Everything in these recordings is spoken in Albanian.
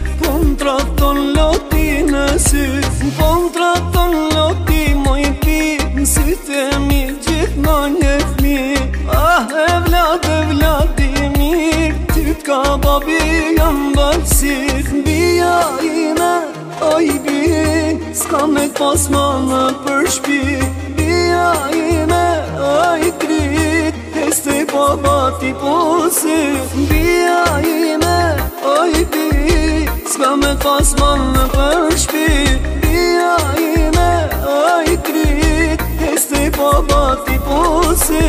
Po më traton loti në sy, po më traton loti moj pi, në sytë e mi gjithmonë e fmi. Ah, e vladi mirë, ty t'ka babi jam balsir. Bia ime, oj bi, s'ka me pas manë për shpi. Bia ime, oj krit, este baba ti posi. Bia ime, oj bi, s'ka me pas manë për shpi. Bia ime, oj krit, este baba ti posi.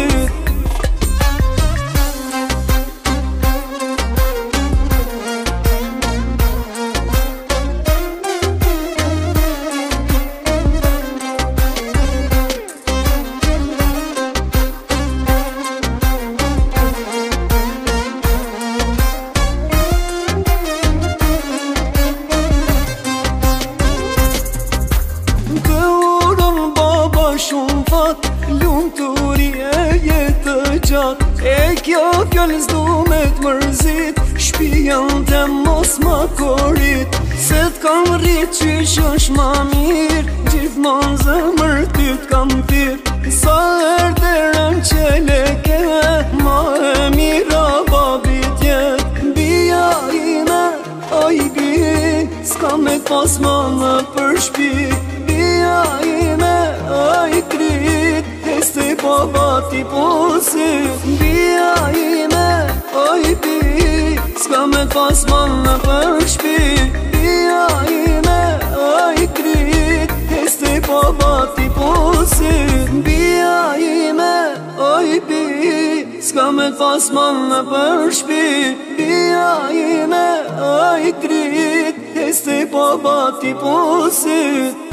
Shumë fat, lumë të rije jetë gjatë. E kjo fjallë s'du me t'mërzit, shpija në të mos ma korit. Se t'kam rrit qysh është ma mirë, gjithmonë zemër ty t'kam thirë. Sa erdherën që leke, ma e mira babit jetë. Bia ime, oj bi, s'ka me t'pas manë për shpi. Bia ime, oj krit, este baba ti posi. Bia ime, oj bi, s'ka me pas manë për shpi. Bia ime, oj krit, este baba ti posi. Bia ime, oj bi, s'ka me pas manë për shpi. Bia ime, oj krit, este baba ti posi.